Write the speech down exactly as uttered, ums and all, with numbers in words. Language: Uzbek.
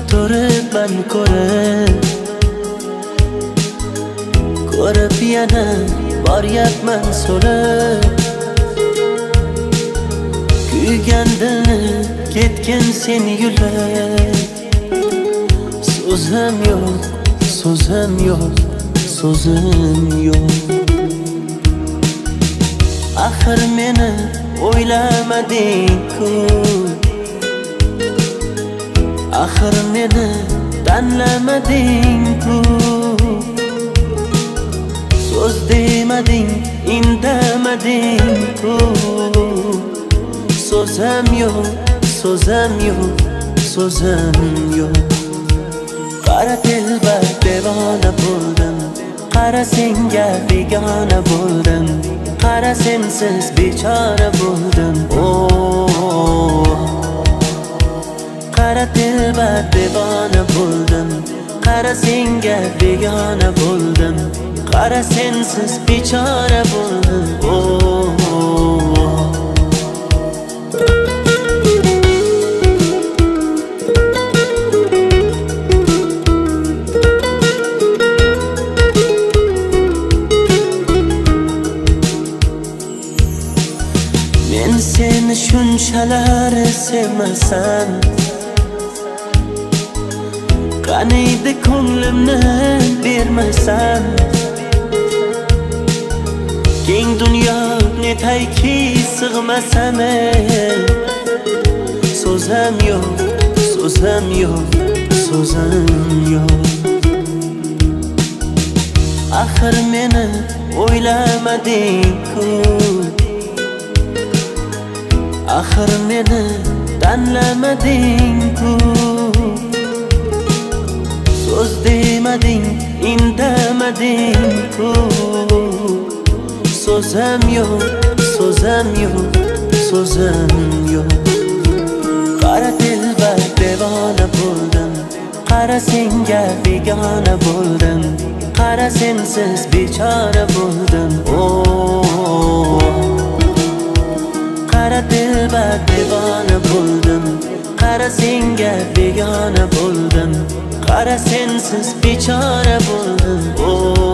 turibman ko'rib ko'rib yana boryapman so'rib kuygan dilni ketgin sen yo'lab so'zim yo'q so'zim yo'q so'zim yo'q axir meni o'ylamading-ku axir meni tanlamading-ku so'z demading indamading-ku so'zim yo'q so'zim yo'q so'zim yo'q qara telba devona bo'ldim qara senga begona bo'ldim qara sensiz bechora bo'ldim oh qara telba devona bo'ldim qara senga begona bo'ldim qara sensiz bechora bo'ldim oh men seni shunchalar sevmasam qaniydi ko'nglimni bermasam keng dunyo netayki sig'masam so'zim yo'q so'zim yo'q so'zim yo'q axir meni o'ylamading-ku axir meni tanlamading-ku so'z demading indamading-ku so'zim yo'q so'zim yo'q so'zim yo'q qara telba devona bo'ldim qara senga begona bo'ldim qara sensiz bechora bo'ldim oh qara telba devona bo'ldim qara senga begona bo'ldim qara sensiz bechora bo'ldim oh